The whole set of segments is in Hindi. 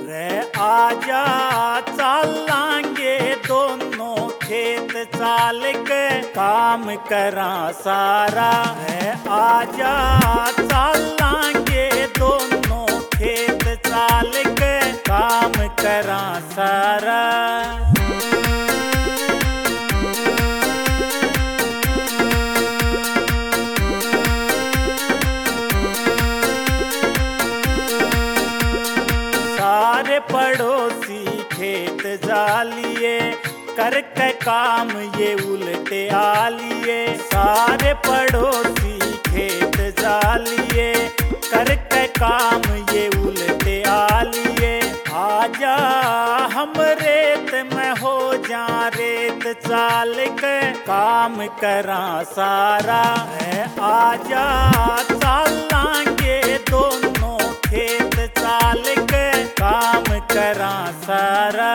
रे आजा चालांगे दोनों खेत चाल के काम करा सारा। रे आजा चालांगे दोनों खेत चाल के काम करा सारा। सारे पड़ोसी खेत जालिए करके काम ये उल्टे आलिए। सारे पड़ोसी खेत जालिए करके काम ये उल्टे आलिए। आजा हम रेत में हो जा रेत चाल के काम करा सारा। है आजा चालांगे दोनों खेत चाल के काम करा सारा।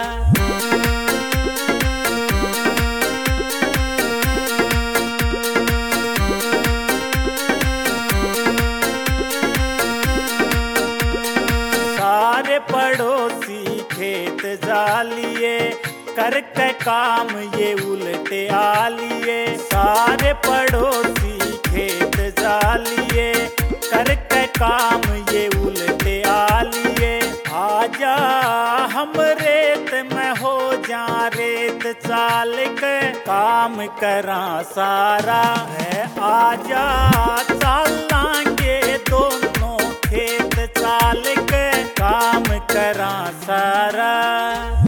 सारे पड़ोसी खेत जालिए करके काम ये उल्टे आलिए। सारे पड़ोसी खेत जालिए करके काम ये उल्टे आलिए। आजा हम रेत में हो जा रेत चाल के काम करा सारा। है आजा चालांगे दोनों खेत चाल के काम करा सारा।